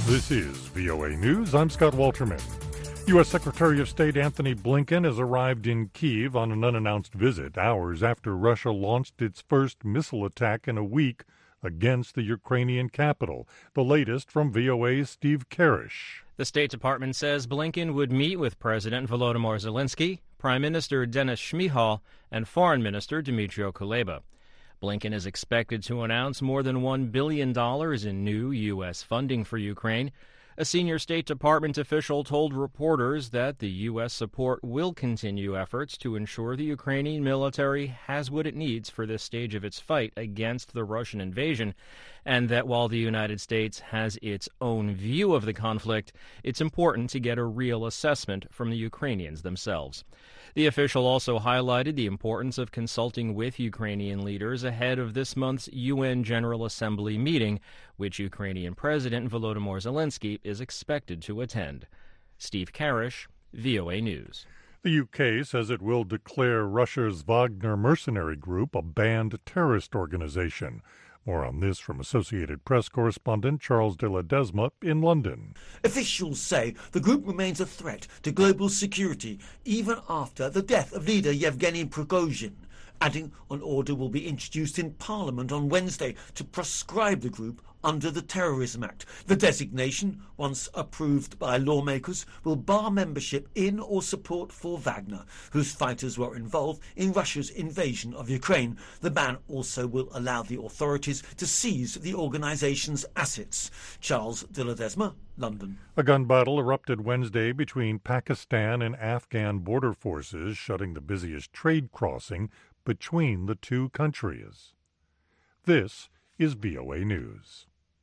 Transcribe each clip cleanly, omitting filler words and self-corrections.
This is VOA News. I'm Scott Walterman. U.S. Secretary of State Antony Blinken has arrived in Kyiv on an unannounced visit hours after Russia launched its first missile attack in a week against the Ukrainian capital. The latest from VOA's Steve Karish. The State Department says Blinken would meet with President Volodymyr Zelensky, Prime Minister Denis Shmyhal, and Foreign Minister Dmytro Kuleba. Blinken is expected to announce more than $1 billion in new U.S. funding for Ukraine. A senior State Department official told reporters that the U.S. support will continue efforts to ensure the Ukrainian military has what it needs for this stage of its fight against the Russian invasion, and that while the United States has its own view of the conflict, it's important to get a real assessment from the Ukrainians themselves. The official also highlighted the importance of consulting with Ukrainian leaders ahead of this month's UN General Assembly meeting, which Ukrainian President Volodymyr Zelensky is expected to attend. Steve Karish, VOA News. The UK says it will declare Russia's Wagner mercenary group a banned terrorist organization. More on this from Associated Press correspondent Charles de Ledesma in London. Officials say the group remains a threat to global security even after the death of leader Yevgeny Prigozhin, adding an order will be introduced in Parliament on Wednesday to proscribe the group under the Terrorism Act. The designation, once approved by lawmakers, will bar membership in or support for Wagner, whose fighters were involved in Russia's invasion of Ukraine. The ban also will allow the authorities to seize the organization's assets. Charles de Ledesma, London. A gun battle erupted Wednesday between Pakistan and Afghan border forces, shutting the busiest trade crossing between the two countries. This is VOA News.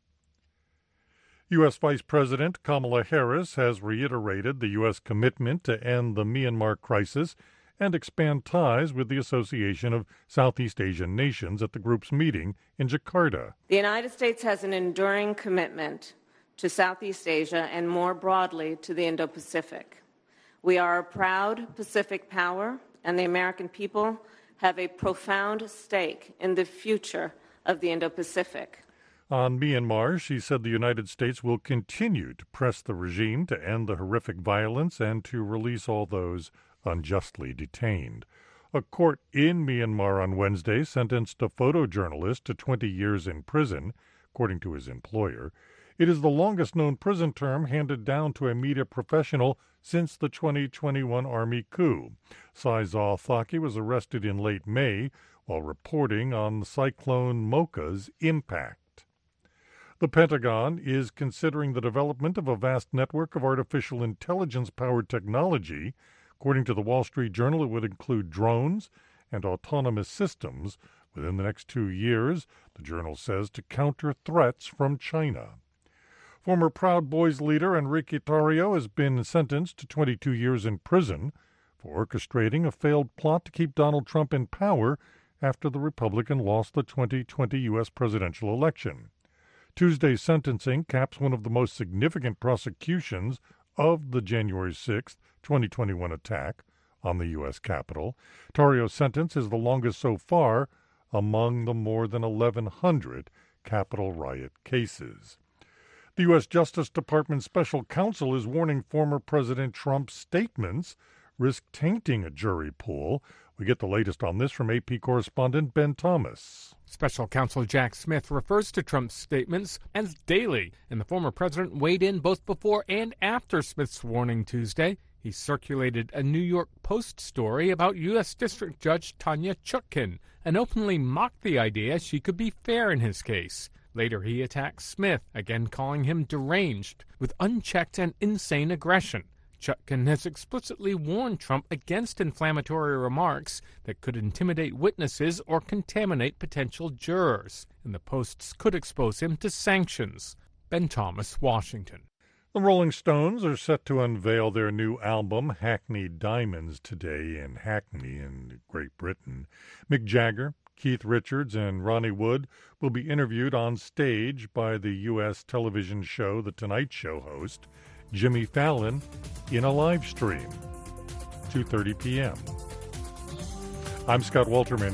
U.S. Vice President Kamala Harris has reiterated the U.S. commitment to end the Myanmar crisis and expand ties with the Association of Southeast Asian Nations at the group's meeting in Jakarta. The United States has an enduring commitment to Southeast Asia and more broadly to the Indo-Pacific. We are a proud Pacific power, and the American people have a profound stake in the future of the Indo-Pacific. On Myanmar, she said the United States will continue to press the regime to end the horrific violence and to release all those unjustly detained. A court in Myanmar on Wednesday sentenced a photojournalist to 20 years in prison, according to his employer. It is the longest-known prison term handed down to a media professional since the 2021 Army coup. Saizaw Thaki was arrested in late May while reporting on Cyclone Mocha's impact. The Pentagon is considering the development of a vast network of artificial intelligence-powered technology. According to the Wall Street Journal, it would include drones and autonomous systems within the next 2 years, the journal says, to counter threats from China. Former Proud Boys leader Enrique Tarrio has been sentenced to 22 years in prison for orchestrating a failed plot to keep Donald Trump in power after the Republican lost the 2020 U.S. presidential election. Tuesday's sentencing caps one of the most significant prosecutions of the January 6, 2021 attack on the U.S. Capitol. Tarrio's sentence is the longest so far among the more than 1,100 Capitol riot cases. The U.S. Justice Department special counsel is warning former President Trump's statements risk tainting a jury pool. We get the latest on this from AP correspondent Ben Thomas. Special counsel Jack Smith refers to Trump's statements as daily, and the former president weighed in both before and after Smith's warning Tuesday. He circulated a New York Post story about U.S. District Judge Tanya Chutkan and openly mocked the idea she could be fair in his case. Later, he attacked Smith, again calling him deranged, with unchecked and insane aggression. Chutkan has explicitly warned Trump against inflammatory remarks that could intimidate witnesses or contaminate potential jurors, and the posts could expose him to sanctions. Ben Thomas, Washington. The Rolling Stones are set to unveil their new album, Hackney Diamonds, today in Hackney in Great Britain. Mick Jagger, Keith Richards, and Ronnie Wood will be interviewed on stage by the U.S. television show The Tonight Show host, Jimmy Fallon, in a live stream, 2:30 p.m. I'm Scott Walterman.